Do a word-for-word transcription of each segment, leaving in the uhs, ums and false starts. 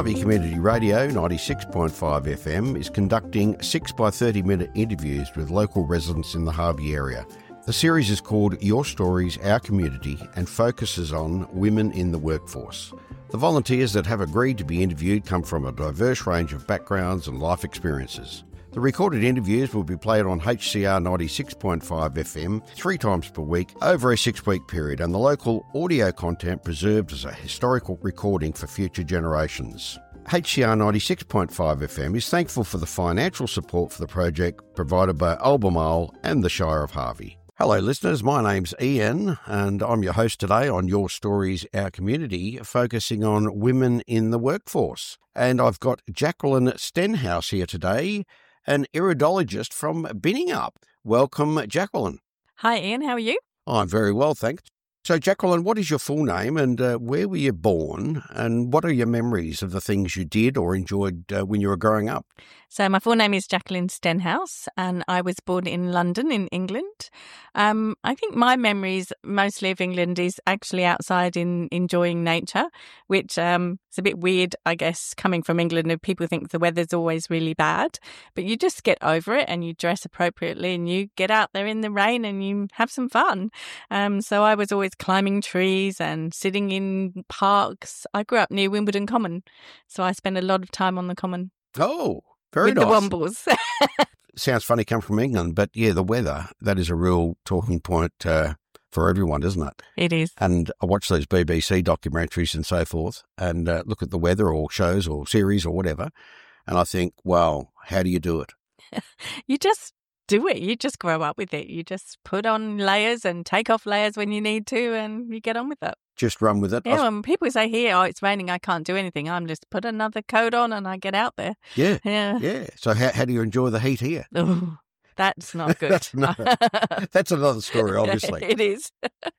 Harvey Community Radio ninety-six point five F M is conducting six by thirty minute interviews with local residents in the Harvey area. The series is called Your Stories, Our Community and focuses on women in the workforce. The volunteers that have agreed to be interviewed come from a diverse range of backgrounds and life experiences. The recorded interviews will be played on H C R ninety-six point five F M three times per week over a six-week period, and the local audio content preserved as a historical recording for future generations. H C R ninety-six point five F M is thankful for the financial support for the project provided by Albemarle and the Shire of Harvey. Hello listeners, my name's Ian and I'm your host today on Your Stories, Our Community, focusing on women in the workforce. And I've got Jacqueline Stenhouse here today, an iridologist from Binningup. Welcome, Jacqueline. Hi, Ian. How are you? I'm very well, thanks. So, Jacqueline, what is your full name and uh, where were you born and what are your memories of the things you did or enjoyed uh, when you were growing up? So my full name is Jacqueline Stenhouse and I was born in London in England. Um, I think my memories mostly of England is actually outside in enjoying nature, which um, is a bit weird, I guess, coming from England and people think the weather's always really bad. But you just get over it and you dress appropriately and you get out there in the rain and you have some fun. Um, so I was always climbing trees and sitting in parks. I grew up near Wimbledon Common, so I spent a lot of time on the Common. Oh, very with nice. The Wombles. Sounds funny come from England, but yeah, the weather, that is a real talking point uh, for everyone, isn't it? It is. And I watch those B B C documentaries and so forth and uh, look at the weather or shows or series or whatever, and I think, well, how do you do it? You just do it. You just grow up with it. You just put on layers and take off layers when you need to and you get on with it. Just run with it. Yeah, when people say here, oh, it's raining, I can't do anything, I'm just put another coat on and I get out there. Yeah, yeah. yeah. So how, how do you enjoy the heat here? Oh, that's not good. that's, no, that's another story, obviously. It is.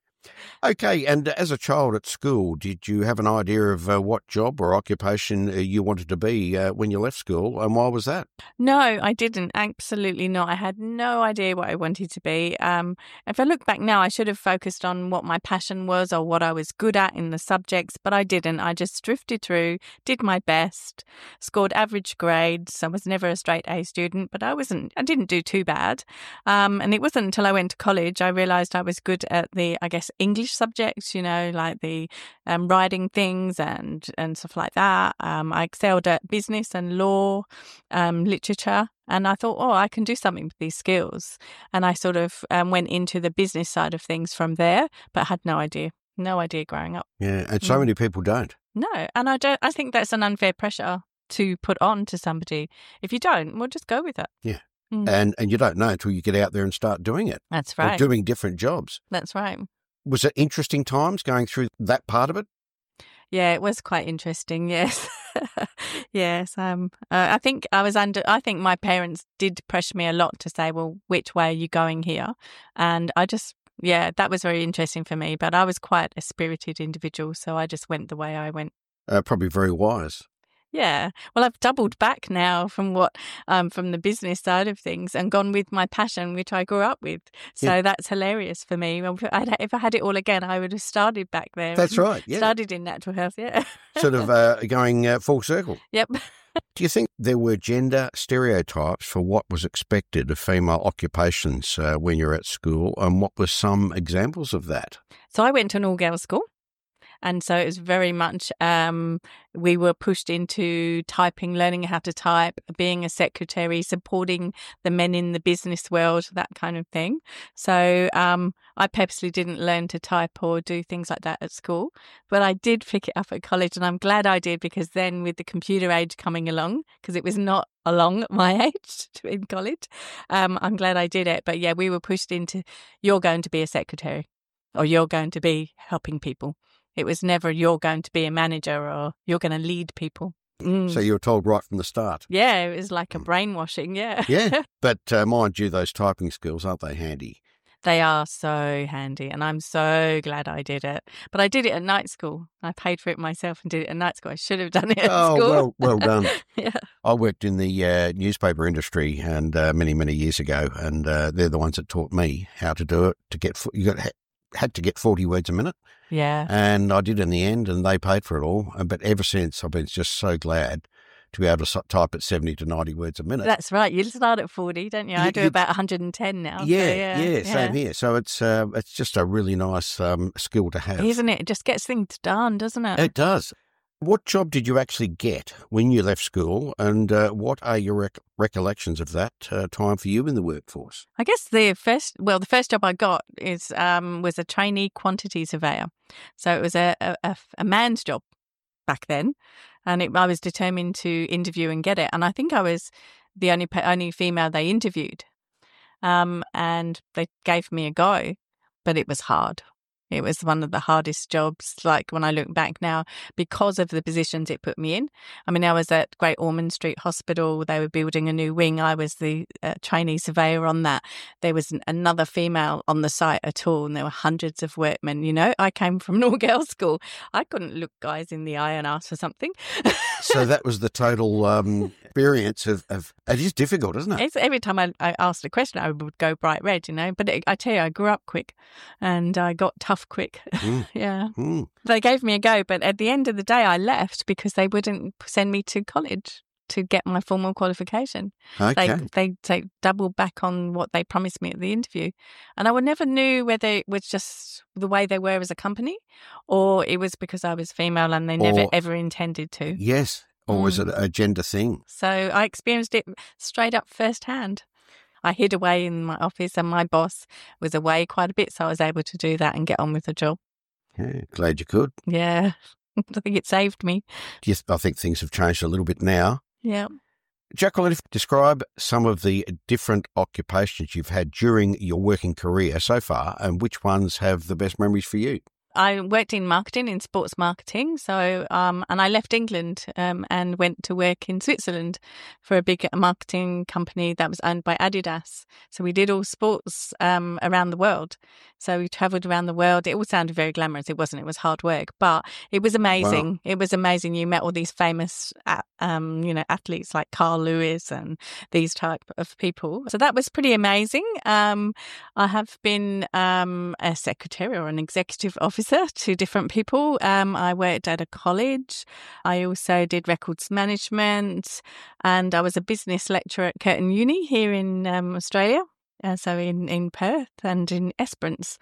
Okay, and as a child at school, did you have an idea of uh, what job or occupation uh, you wanted to be uh, when you left school, and why was that? No, I didn't. Absolutely not. I had no idea what I wanted to be. Um, if I look back now, I should have focused on what my passion was or what I was good at in the subjects, but I didn't. I just drifted through, did my best, scored average grades. I was never a straight A student, but I wasn't. I didn't do too bad. Um, and it wasn't until I went to college I realised I was good at the, I guess, English subjects, you know, like the um, writing things and, and stuff like that. Um, I excelled at business and law, um, literature, and I thought, oh, I can do something with these skills. And I sort of um, went into the business side of things from there, but had no idea, no idea growing up. Yeah, and so mm. many people don't. No, and I don't. I think that's an unfair pressure to put on to somebody. If you don't, well, just go with it. Yeah. Mm. And and you don't know until you get out there and start doing it. That's right. Or doing different jobs. That's right. Was it interesting times going through that part of it? Yeah, it was quite interesting. Yes, yes. Um, uh, I think I was under. I think my parents did pressure me a lot to say, "Well, which way are you going here?" And I just, yeah, that was very interesting for me. But I was quite a spirited individual, so I just went the way I went. Uh, probably very wise. Yeah. Well, I've doubled back now from what um, from the business side of things and gone with my passion, which I grew up with. So yeah. That's hilarious for me. If I had it all again, I would have started back there. That's right. Yeah. Started in natural health. Yeah. Sort of uh, going uh, full circle. Yep. Do you think there were gender stereotypes for what was expected of female occupations uh, when you're at school, and what were some examples of that? So I went to an all-girls school. And so it was very much, um, we were pushed into typing, learning how to type, being a secretary, supporting the men in the business world, that kind of thing. So um, I purposely didn't learn to type or do things like that at school. But I did pick it up at college, and I'm glad I did, because then with the computer age coming along, because it was not along at my age in college, um, I'm glad I did it. But yeah, we were pushed into, you're going to be a secretary or you're going to be helping people. It was never you're going to be a manager or you're going to lead people. Mm. So you were told right from the start. Yeah, it was like a brainwashing, yeah. Yeah, but uh, mind you, those typing skills, aren't they handy? They are so handy, and I'm so glad I did it. But I did it at night school. I paid for it myself and did it at night school. I should have done it at oh, school. Oh, well, well done. Yeah. I worked in the uh, newspaper industry and uh, many, many years ago, and uh, they're the ones that taught me how to do it. To get you got had to get forty words a minute. Yeah. And I did in the end, and they paid for it all. But ever since, I've been just so glad to be able to so- type at seventy to ninety words a minute. That's right. You start at forty, don't you? I You- do you- about one hundred ten now. Yeah, so yeah, yeah, same here. So it's uh, it's just a really nice um, skill to have. Isn't it? It just gets things done, doesn't it? It does. What job did you actually get when you left school, and uh, what are your rec- recollections of that uh, time for you in the workforce? I guess the first, well, the first job I got is um, was a trainee quantity surveyor. So it was a, a, a man's job back then, and it, I was determined to interview and get it. And I think I was the only only female they interviewed, um, and they gave me a go, but it was hard. It was one of the hardest jobs, like when I look back now, because of the positions it put me in. I mean, I was at Great Ormond Street Hospital. They were building a new wing. I was the uh, trainee surveyor on that. There was another female on the site at all, and there were hundreds of workmen. You know, I came from an all-girls school. I couldn't look guys in the eye and ask for something. So that was the total um, experience of, of, it is difficult, isn't it? It's, every time I, I asked a question, I would go bright red, you know. But it, I tell you, I grew up quick and I got tough quick. Mm. yeah. Mm. They gave me a go, but at the end of the day, I left because they wouldn't send me to college to get my formal qualification. Okay. They, they they doubled back on what they promised me at the interview. And I would never knew whether it was just the way they were as a company or it was because I was female and they never Or- ever intended to. Yes. Or was it a gender thing? So I experienced it straight up firsthand. I hid away in my office and my boss was away quite a bit, so I was able to do that and get on with the job. Yeah, glad you could. Yeah, I think it saved me. Yes, I think things have changed a little bit now. Yeah. Jacqueline, describe some of the different occupations you've had during your working career so far and which ones have the best memories for you. I worked in marketing, in sports marketing. So, um, and I left England um, and went to work in Switzerland for a big marketing company that was owned by Adidas. So we did all sports um, around the world. So we travelled around the world. It all sounded very glamorous. It wasn't. It was hard work, but it was amazing. Wow. It was amazing. You met all these famous, um, you know, athletes like Carl Lewis and these type of people. So that was pretty amazing. Um, I have been um, a secretary or an executive officer to different people. Um, I worked at a college. I also did records management, and I was a business lecturer at Curtin Uni here in um, Australia. Uh, so in, in Perth and in Esperance.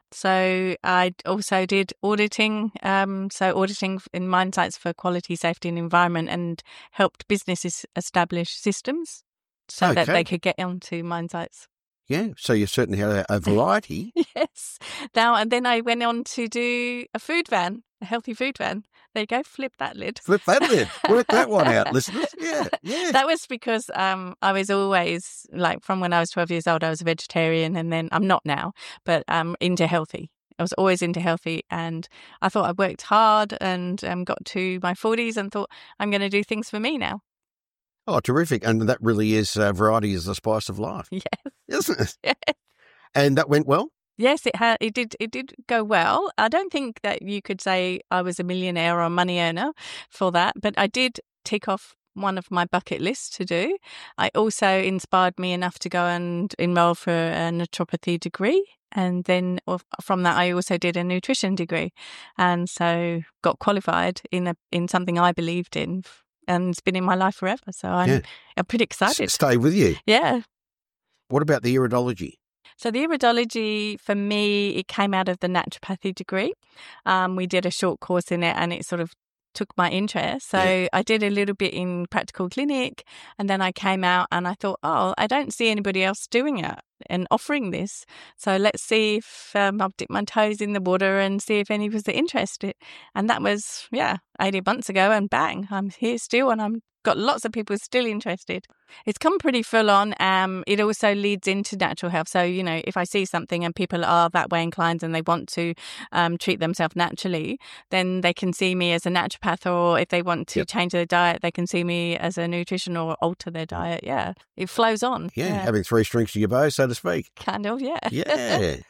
So I also did auditing, um, so auditing in mine sites for quality, safety and environment, and helped businesses establish systems so Okay. that they could get onto mine sites. Yeah, so you certainly had a, a variety. Yes. Now, and then I went on to do a food van, a healthy food van. There you go, flip that lid. Flip that lid. Work that one out, listeners. Yeah, yeah. That was because um, I was always, like from when I was twelve years old, I was a vegetarian, and then I'm not now, but um, into healthy. I was always into healthy, and I thought I worked hard and um, got to my forties and thought I'm going to do things for me now. Oh, terrific. And that really is, uh, variety is the spice of life. Yes. Isn't it? Yes. And that went well? Yes, it had. It did. It did go well. I don't think that you could say I was a millionaire or a money earner for that, but I did tick off one of my bucket lists to do. I also inspired me enough to go and enroll for a naturopathy degree. And then from that, I also did a nutrition degree, and so got qualified in a in something I believed in. And it's been in my life forever. So I'm, yeah. I'm pretty excited. S- stay with you. Yeah. What about the iridology? So the iridology, for me, it came out of the naturopathy degree. Um, we did a short course in it and it sort of took my interest. So yeah. I did a little bit in practical clinic, and then I came out and I thought, oh, I don't see anybody else doing it and offering this. So let's see if um, I'll dip my toes in the water and see if any was interested. And that was, yeah, eighteen months ago, and bang, I'm here still, and I'm got lots of people still interested. It's come pretty full on. Um, it also leads into natural health. So, you know, if I see something and people are that way inclined and they want to um, treat themselves naturally, then they can see me as a naturopath, or if they want to yep. change their diet, they can see me as a nutrition or alter their diet. Yeah, it flows on. Yeah, yeah. having three strings to your bow, so to speak. Kind of, yeah. Yeah.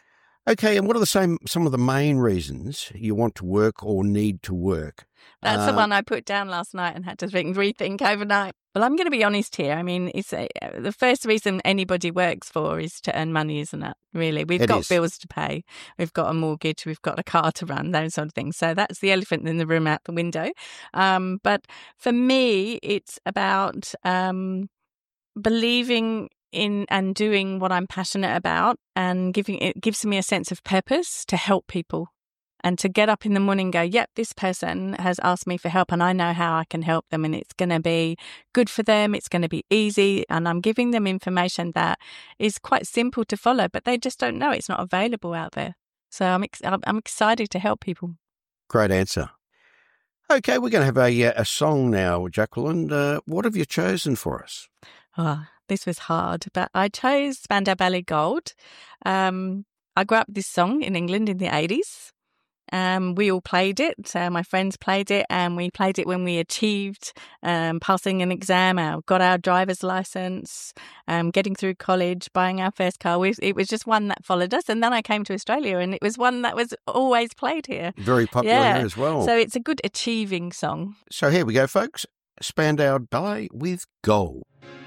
Okay, and what are the same some of the main reasons you want to work or need to work? That's Uh, the one I put down last night and had to think, rethink overnight. Well, I'm going to be honest here. I mean, it's a, the first reason anybody works for is to earn money, isn't it? Really, we've It got is. bills to pay, we've got a mortgage, we've got a car to run, those sort of things. So that's the elephant in the room out the window. Um, but for me, it's about um, believing in and doing what I'm passionate about, and giving it gives me a sense of purpose to help people. And to get up in the morning and go, yep, this person has asked me for help and I know how I can help them, and it's going to be good for them. It's going to be easy. And I'm giving them information that is quite simple to follow, but they just don't know. It's not available out there. So I'm ex- I'm I'm excited to help people. Great answer. Okay, we're going to have a, uh, a song now, Jacqueline. Uh, what have you chosen for us? Oh, this was hard, but I chose Spandau Ballet Gold. Um, I grew up with this song in England in the eighties. Um, we all played it. Uh, my friends played it, and we played it when we achieved um, passing an exam, uh, got our driver's license, um, getting through college, buying our first car. We, it was just one that followed us. And then I came to Australia, and it was one that was always played here. Very popular Yeah. here as well. So it's a good achieving song. So here we go, folks. Spandau Ballet with Gold.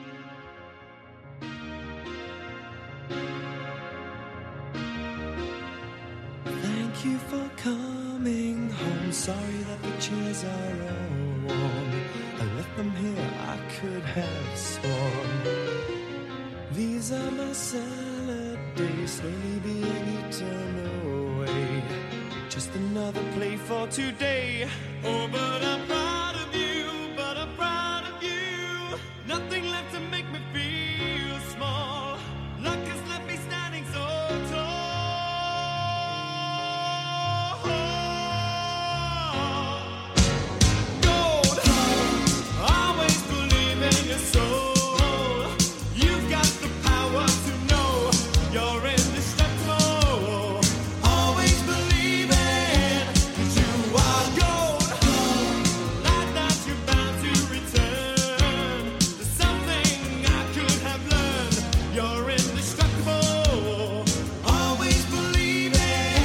Thank you for coming home. Sorry that the chairs are all warm. I left them here, I could have sworn. These are my salad days, slowly being eaten away. Just another play for today. Oh, but I'm proud of you, but I'm proud of you. Nothing left to make me feel small. Luck has left me standing so tall. Gold, always believe in your soul. You've got the power to know you're indestructible. Always believing that you are gold. Like that you're bound to return. There's something I could have learned. You're indestructible. Always believing.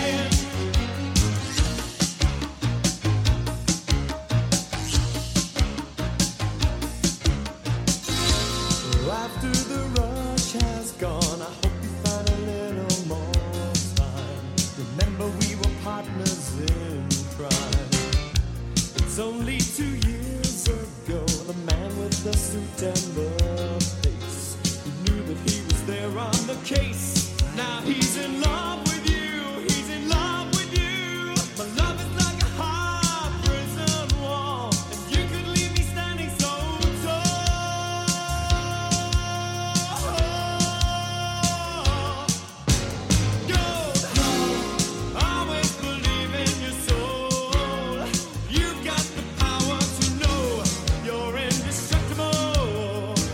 After the rush has gone, I hope you find a little more time. Remember we were partners in crime. It's only two years ago, the man with the suit and the face, who knew that he was there on the case. Now he's in love with you, he's in love with you. My love is like a hard prison wall, and you could leave me standing so tall. Gold, always believe in your soul. You've got the power to know you're indestructible.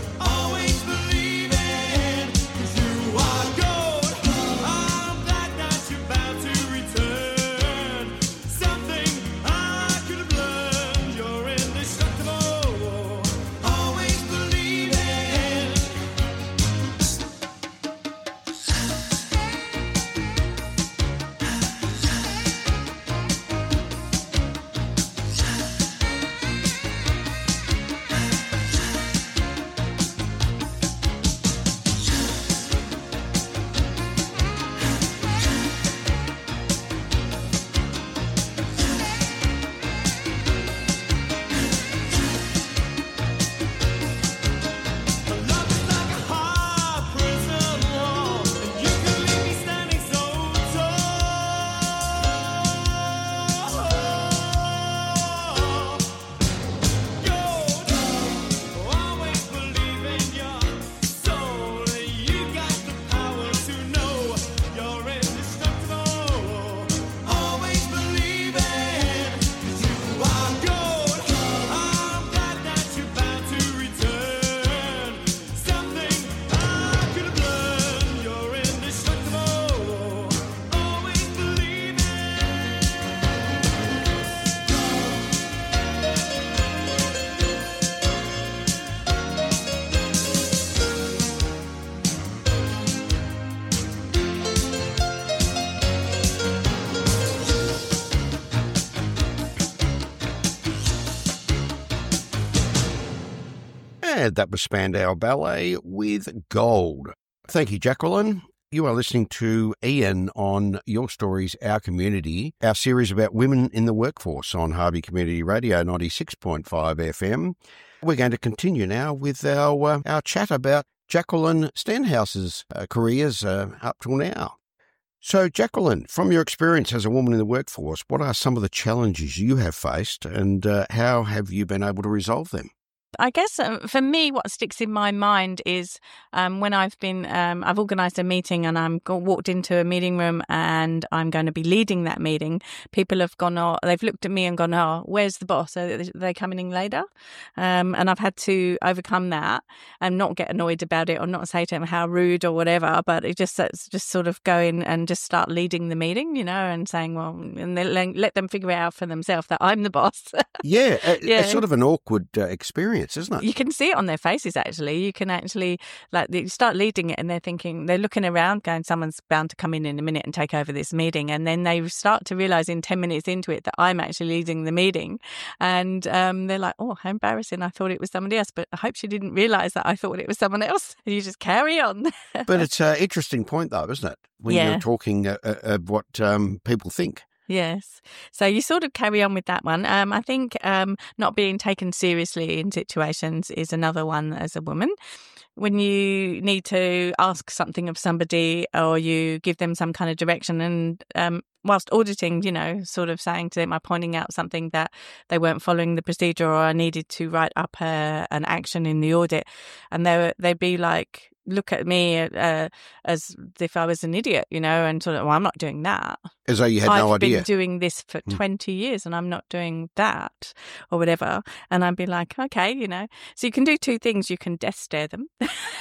that was Spandau Ballet with Gold. Thank you, Jacqueline. You are listening to Ian on Your Stories, Our Community, our series about women in the workforce on Harvey Community Radio ninety-six point five F M. We're going to continue now with our uh, our chat about Jacqueline Stenhouse's uh, careers uh, up till now. So, Jacqueline, from your experience as a woman in the workforce, what are some of the challenges you have faced and uh, how have you been able to resolve them? I guess uh, for me, what sticks in my mind is um, when I've been, um, I've organised a meeting and I'm go- walked into a meeting room and I'm going to be leading that meeting. People have gone, oh, they've looked at me and gone, oh, where's the boss? Are they coming in later? Um, and I've had to overcome that and not get annoyed about it or not say to them how rude or whatever, but it just it's just sort of go in and just start leading the meeting, you know, and saying, well, and then let them figure it out for themselves that I'm the boss. yeah, a, yeah, it's sort of an awkward uh, experience, isn't it? You can see it on their faces, actually. You can actually, like, you start leading it and they're thinking, they're looking around going, someone's bound to come in in a minute and take over this meeting. And then they start to realise in ten minutes into it that I'm actually leading the meeting. And um, they're like, oh, how embarrassing. I thought it was somebody else. But I hope she didn't realise that I thought it was someone else. And you just carry on. But it's an interesting point, though, isn't it? When yeah. you're talking uh, uh, what um, people think. Yes. So you sort of carry on with that one. Um, I think um, not being taken seriously in situations is another one as a woman. When you need to ask something of somebody or you give them some kind of direction and um, whilst auditing, you know, sort of saying to them, I'm pointing out something that they weren't following the procedure or I needed to write up a, an action in the audit. And they they'd be like, look at me uh, as if I was an idiot, you know, and sort of, well, I'm not doing that. As though you had I've no idea. I've been doing this for mm. twenty years and I'm not doing that or whatever. And I'd be like, okay, you know. So you can do two things. You can death stare them.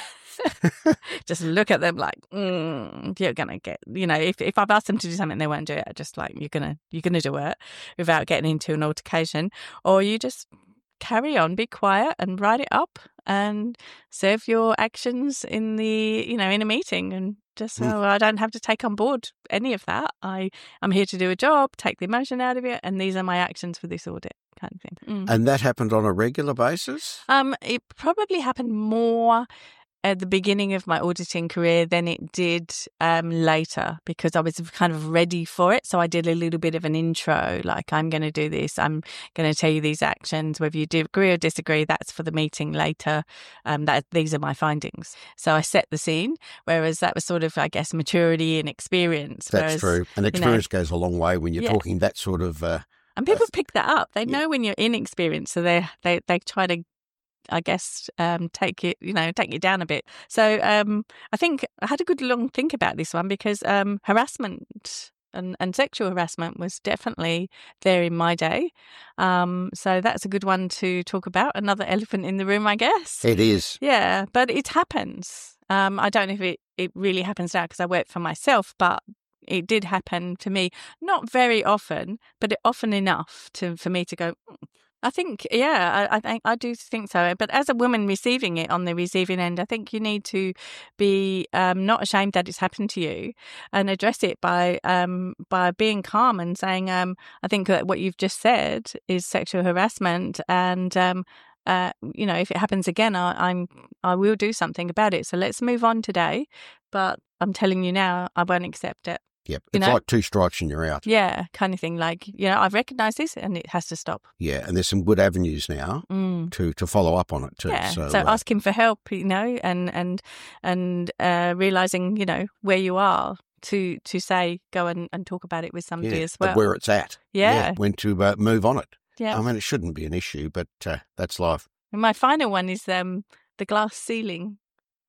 Just look at them like, mm, you're going to get, you know, if, if I've asked them to do something they won't do it, I just like, you're going to you're gonna do it without getting into an altercation. Or you just carry on, be quiet and write it up and serve your actions in the, you know, in a meeting and just, mm. oh, I don't have to take on board any of that. I, I'm here to do a job, take the emotion out of it, and these are my actions for this audit kind of thing. Mm. And that happened on a regular basis? Um, it probably happened more at the beginning of my auditing career than it did um, later because I was kind of ready for it. So I did a little bit of an intro, like I'm going to do this. I'm going to tell you these actions. Whether you do agree or disagree, that's for the meeting later. Um, that these are my findings. So I set the scene, whereas that was sort of, I guess, maturity and experience. That's whereas, true. And experience you know, goes a long way when you're yeah. talking that sort of... Uh, and people uh, pick that up. They yeah. know when you're inexperienced, so they they they try to I guess, um, take it, you know, take it down a bit. So um, I think I had a good long think about this one because um, harassment and, and sexual harassment was definitely there in my day. Um, so that's a good one to talk about. Another elephant in the room, I guess. It is. Yeah, but it happens. Um, I don't know if it, it really happens now because I work for myself, but it did happen to me. Not very often, but often enough to for me to go, mm. I think, yeah, I, I think I do think so. But as a woman receiving it on the receiving end, I think you need to be um, not ashamed that it's happened to you and address it by um, by being calm and saying, um, I think that what you've just said is sexual harassment and, um, uh, you know, if it happens again, I, I'm I will do something about it. So let's move on today. But I'm telling you now, I won't accept it. Yep. You it's know? like two strikes and you're out. Yeah, kind of thing. Like, you know, I've recognised this and it has to stop. Yeah, and there's some good avenues now mm. to, to follow up on it too. Yeah. So, so uh, asking for help, you know, and and and uh, realising, you know, where you are to to say, go and, and talk about it with somebody yeah, as well. Where it's at. Yeah. yeah when to uh, move on it. Yeah. I mean, it shouldn't be an issue, but uh, that's life. And my final one is um, the glass ceiling.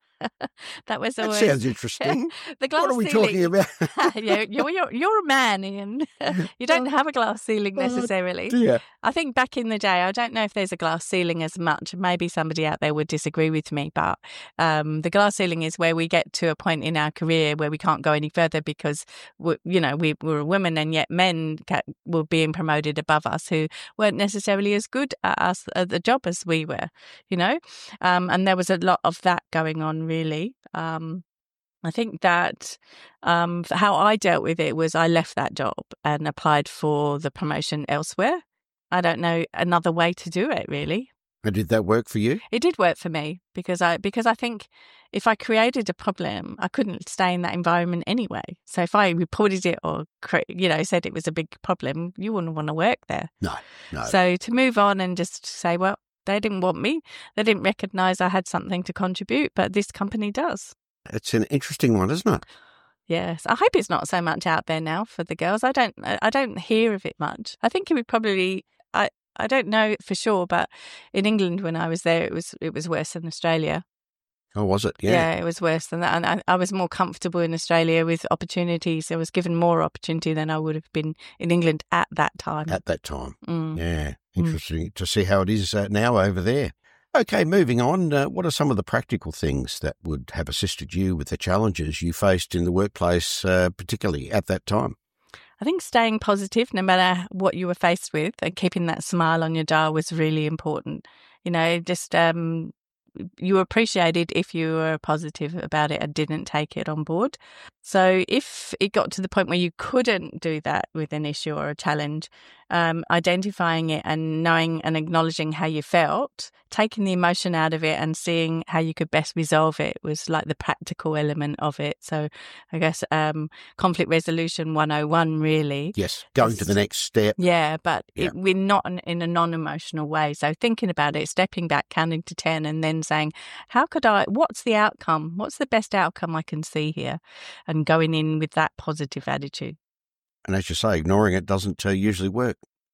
That was always... That sounds interesting. The glass what are we ceiling. talking about? yeah, you're, you're, you're a man, Ian. You don't have a glass ceiling necessarily. Yeah. I think back in the day, I don't know if there's a glass ceiling as much. Maybe somebody out there would disagree with me, but um, the glass ceiling is where we get to a point in our career where we can't go any further because, we, you know, we were a woman and yet men were being promoted above us who weren't necessarily as good at us at the job as we were, you know. Um, and there was a lot of that going on. Really, um, I think that um, how I dealt with it was I left that job and applied for the promotion elsewhere. I don't know another way to do it, really. And did that work for you? It did work for me because I because I think if I created a problem, I couldn't stay in that environment anyway. So if I reported it or, you know, said it was a big problem, you wouldn't want to work there. No, no. So to move on and just say, well, they didn't want me. They didn't recognise I had something to contribute, but this company does. It's an interesting one, isn't it? Yes, I hope it's not so much out there now for the girls. I don't, I don't hear of it much. I think it would probably, I, I don't know for sure, but in England when I was there, it was, it was worse than Australia. Oh, was it? Yeah. Yeah, it was worse than that. And I, I was more comfortable in Australia with opportunities. I was given more opportunity than I would have been in England at that time. At that time. Mm. Yeah. Interesting mm. to see how it is uh, now over there. Okay, moving on. Uh, what are some of the practical things that would have assisted you with the challenges you faced in the workplace, uh, particularly at that time? I think staying positive no matter what you were faced with and keeping that smile on your dial was really important. You know, just um, you appreciated if you were positive about it and didn't take it on board. So if it got to the point where you couldn't do that with an issue or a challenge, um, identifying it and knowing and acknowledging how you felt, taking the emotion out of it and seeing how you could best resolve it was like the practical element of it. So I guess um, conflict resolution one oh one really. Yes, going to the next step. Yeah, but yeah. It, we're not in, in a non-emotional way. So thinking about it, stepping back, counting to ten and then saying, how could I, what's the outcome? What's the best outcome I can see here? And going in with that positive attitude. And as you say, ignoring it doesn't uh, usually work.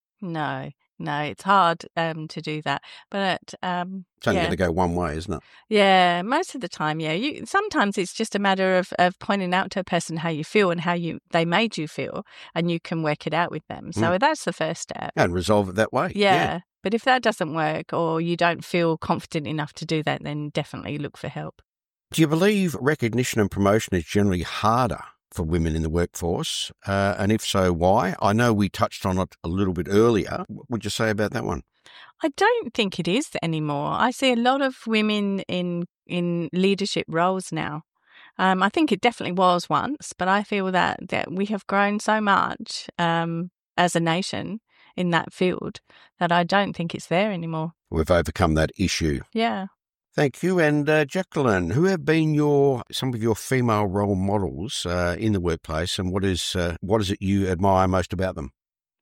No, no, it's hard um, to do that. But um, it's only yeah. going to go one way, isn't it? Yeah, most of the time, yeah. You sometimes it's just a matter of, of pointing out to a person how you feel and how you they made you feel, and you can work it out with them. So mm. that's the first step. And resolve it that way. Yeah. yeah. But if that doesn't work or you don't feel confident enough to do that, then definitely look for help. Do you believe recognition and promotion is generally harder for women in the workforce? Uh, and if so, why? I know we touched on it a little bit earlier. What would you say about that one? I don't think it is anymore. I see a lot of women in in leadership roles now. Um, I think it definitely was once, but I feel that, that we have grown so much um, as a nation in that field that I don't think it's there anymore. We've overcome that issue. Yeah. Thank you. And uh, Jacqueline, who have been your some of your female role models uh, in the workplace, and what is uh, what is it you admire most about them?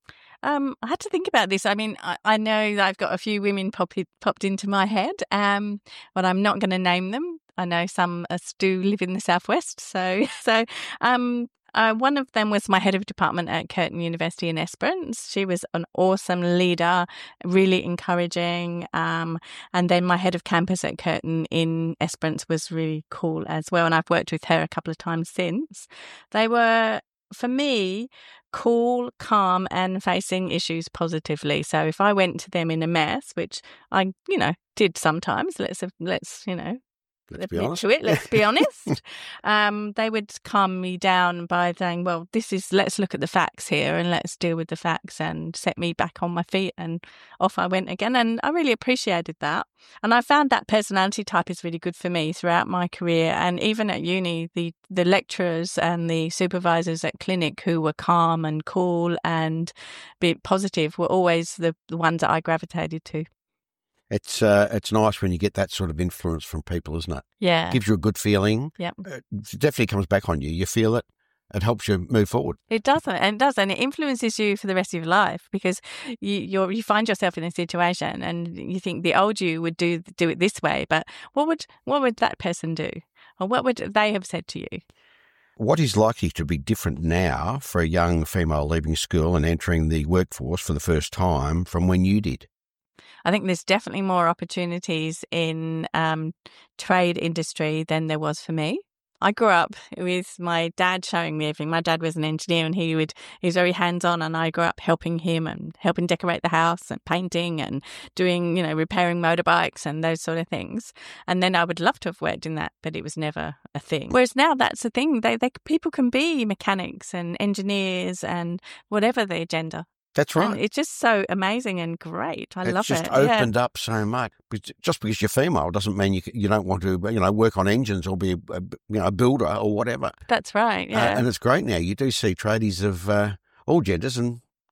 Um, I had to think about this. I mean, I, I know that I've got a few women pop, popped into my head, um, but I'm not going to name them. I know some uh, do live in the southwest, so so. Um, Uh, one of them was my head of department at Curtin University in Esperance. She was an awesome leader, really encouraging. Um, and then my head of campus at Curtin in Esperance was really cool as well. And I've worked with her a couple of times since. They were, for me, cool, calm, and facing issues positively. So if I went to them in a mess, which I, you know, did sometimes, let's, let's, you know, Let's be honest. To it, let's be honest. Um, they would calm me down by saying, well, this is, let's look at the facts here and let's deal with the facts, and set me back on my feet, and off I went again. And I really appreciated that. And I found that personality type is really good for me throughout my career. And even at uni, the, the lecturers and the supervisors at clinic who were calm and cool and be positive were always the, the ones that I gravitated to. It's uh, it's nice when you get that sort of influence from people, isn't it? Yeah. Gives you a good feeling. Yep. It definitely comes back on you. You feel it. It helps you move forward. It does, and it does, and it influences you for the rest of your life, because you you're, you find yourself in a situation and you think the old you would do do it this way, but what would what would that person do, or what would they have said to you? What is likely to be different now for a young female leaving school and entering the workforce for the first time from when you did? I think there's definitely more opportunities in um, trade industry than there was for me. I grew up with my dad showing me everything. My dad was an engineer, and he would he was very hands-on, and I grew up helping him and helping decorate the house and painting and doing, you know, repairing motorbikes and those sort of things. And then I would love to have worked in that, but it was never a thing. Whereas now that's the thing. They, they people can be mechanics and engineers and whatever their gender. That's right. And it's just so amazing and great. I it's love it. It's just opened yeah. up so much. Just because you're female doesn't mean you you don't want to, you know, work on engines or be a, a you know a builder or whatever. That's right. Yeah, uh, and it's great now. You do see tradies of uh, all genders, and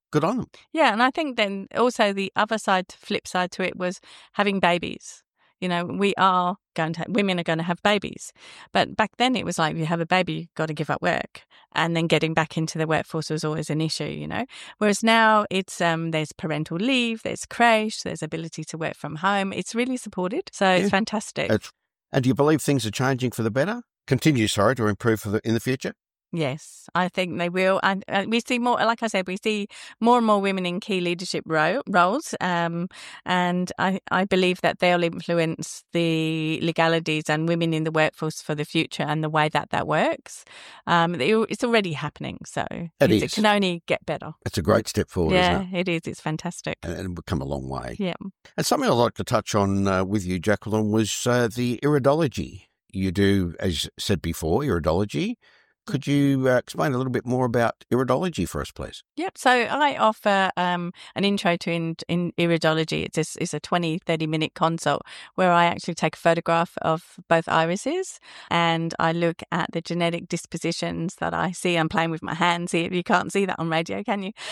good on them. Yeah, and I think then also the other side, flip side to it was having babies. You know, we are going to, women are going to have babies. But back then it was like, you have a baby, you've got to give up work. And then getting back into the workforce was always an issue, you know. Whereas now it's, um, there's parental leave, there's creche, there's ability to work from home. It's really supported. So Yeah. it's fantastic. It's, and do you believe things are changing for the better? Continue, sorry, to improve for the, in the future? Yes, I think they will. And uh, we see more, like I said, we see more and more women in key leadership ro- roles. Um, and I, I believe that they'll influence the legalities and women in the workforce for the future and the way that that works. Um, it's already happening. So It it, is. it can only get better. It's a great step forward, Yeah, isn't it? it is. It's fantastic. And and we've come a long way. Yeah. And something I'd like to touch on uh, with you, Jacqueline, was uh, the iridology. You do, as said before, iridology. Could you uh, explain a little bit more about iridology for us, please? Yep. So I offer um, an intro to in, in iridology. It's a, it's a twenty, thirty minute consult where I actually take a photograph of both irises and I look at the genetic dispositions that I see. I'm playing with my hands here. You can't see that on radio, can you?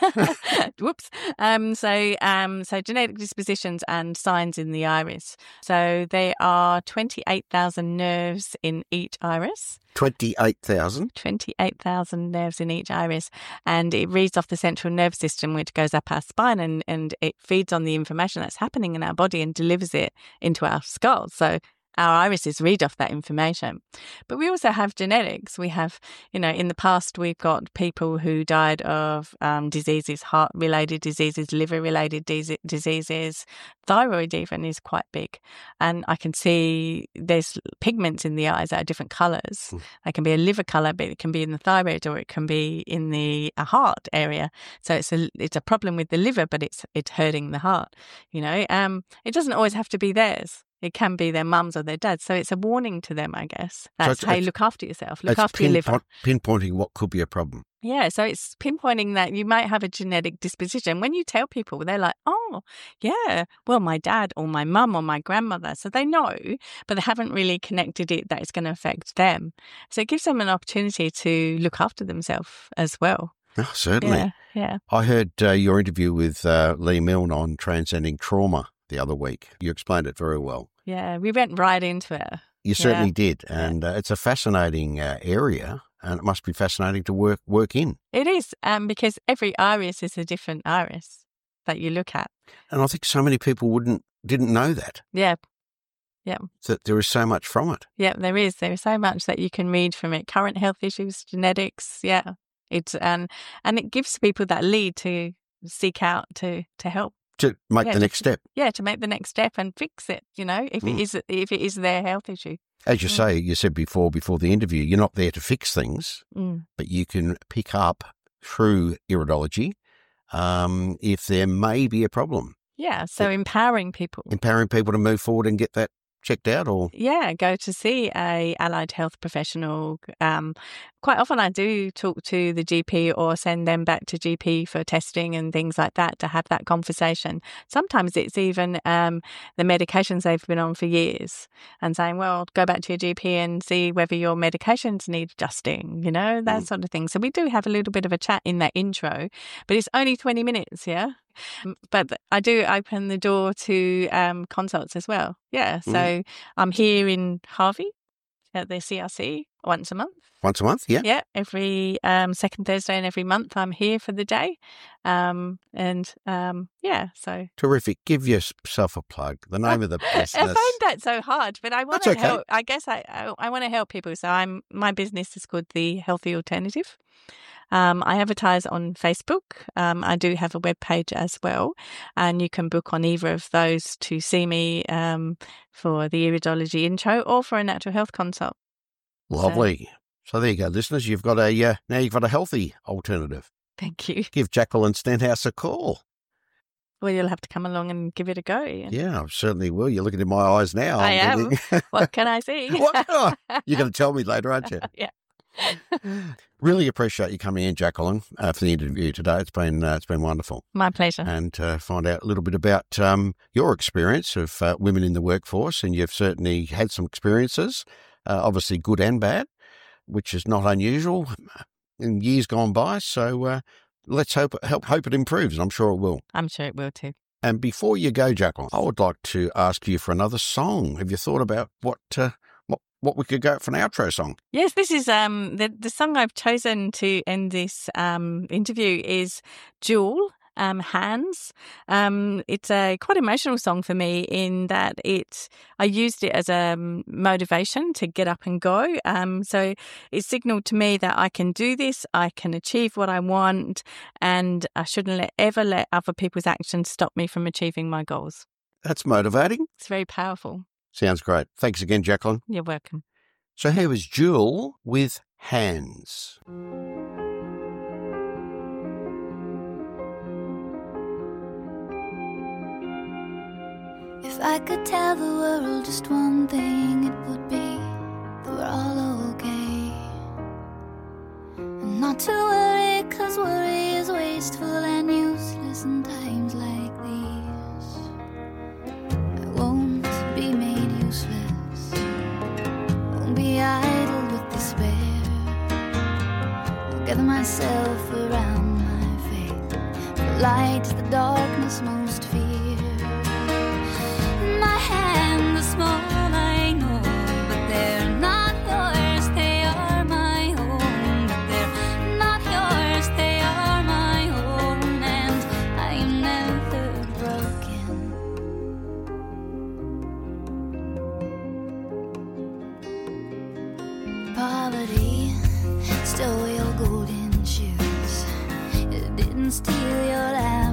Whoops. Um, so, um, so genetic dispositions and signs in the iris. So there are twenty-eight thousand nerves in each iris. twenty-eight thousand. twenty-eight thousand nerves in each iris, and it reads off the central nervous system, which goes up our spine, and, and it feeds on the information that's happening in our body and delivers it into our skull. So our irises read off that information. But we also have genetics. We have, you know, in the past, we've got people who died of um, diseases, heart-related diseases, liver-related de- diseases. Thyroid even is quite big. And I can see there's pigments in the eyes that are different colours. Mm. They can be a liver colour, but it can be in the thyroid or it can be in the a heart area. So it's a it's a problem with the liver, but it's it's hurting the heart. You know, um, it doesn't always have to be theirs. It can be their mums or their dads. So it's a warning to them, I guess. That's, so hey, look after yourself. Look it's after your liver. Pinpointing what could be a problem. Yeah, so it's pinpointing that you might have a genetic disposition. When you tell people, they're like, oh, yeah, well, my dad or my mum or my grandmother. So they know, but they haven't really connected it that it's going to affect them. So it gives them an opportunity to look after themselves as well. Oh, certainly. Yeah, yeah. I heard uh, your interview with uh, Lee Milne on transcending trauma the other week. You explained it very well. Yeah, we went right into it. You certainly yeah. did. And uh, it's a fascinating uh, area, and it must be fascinating to work work in. It is, um, because every iris is a different iris that you look at. And I think so many people wouldn't didn't know that. Yeah. Yeah. That there is so much from it. Yeah, there is. There is so much that you can read from it. Current health issues, genetics, yeah. It's and and it gives people that lead to seek out to, to help. To make yeah, the to, next step. Yeah, to make the next step and fix it, you know, if mm. it is if it is their health issue. As you mm. say, you said before, before the interview, you're not there to fix things, mm. but you can pick up through iridology um, if there may be a problem. Yeah, so but empowering people. Empowering people to move forward and get that checked out, or yeah, go to see a allied health professional. Um, quite often I do talk to the G P or send them back to G P for testing and things like that to have that conversation. Sometimes it's even um, the medications they've been on for years and saying, well, go back to your G P and see whether your medications need adjusting, you know, that mm. sort of thing. So we do have a little bit of a chat in that intro, but it's only twenty minutes, yeah? But I do open the door to um, consults as well. Yeah. So mm. I'm here in Harvey at the C R C once a month. Once a month, yeah. Yeah. Every um, second Thursday and every month I'm here for the day. Um, and um, yeah, so. Terrific. Give yourself a plug. The name of the business. I find that so hard, but I want to okay. help. I guess I, I, I want to help people. So I'm my business is called The Healthy Alternative. Um, I advertise on Facebook. Um, I do have a web page as well, and you can book on either of those to see me um, for the iridology intro or for a natural health consult. Lovely. So, so there you go, listeners. You've got a uh, now you've got a healthy alternative. Thank you. Give Jacqueline Stenhouse a call. Well, you'll have to come along and give it a go. Ian. Yeah, I certainly will. You're looking in my eyes now. I am. What can I see? What can I? You're going to tell me later, aren't you? Yeah. Really appreciate you coming in, Jacqueline, uh, for the interview today. It's been uh, it's been wonderful. My pleasure. And uh, find out a little bit about um, your experience of uh, women in the workforce, and you've certainly had some experiences, uh, obviously good and bad, which is not unusual in years gone by. So uh, let's hope, help, hope it improves. I'm sure it will. I'm sure it will too. And before you go, Jacqueline, I would like to ask you for another song. Have you thought about what uh, what what we could go for an outro song? Yes, this is um the the song I've chosen to end this um interview is Jewel. Um, Hands. Um, it's a quite emotional song for me in that it I used it as a um, motivation to get up and go. Um, so it signaled to me that I can do this, I can achieve what I want, and I shouldn't let, ever let other people's actions stop me from achieving my goals. That's motivating. It's very powerful. Sounds great. Thanks again, Jacqueline. You're welcome. So here was Jewel with Hands. If I could tell the world just one thing, it would be that we're all okay. And not to worry, cause worry is wasteful and useless in times like these. I won't be made useless, won't be idle with despair. I'll gather myself around my faith, the light is the darkness most fear. My hand is small, I know, but they're not yours, they are my own. But they're not yours, they are my own, and I am never broken. Poverty stole your golden shoes, it didn't steal your life.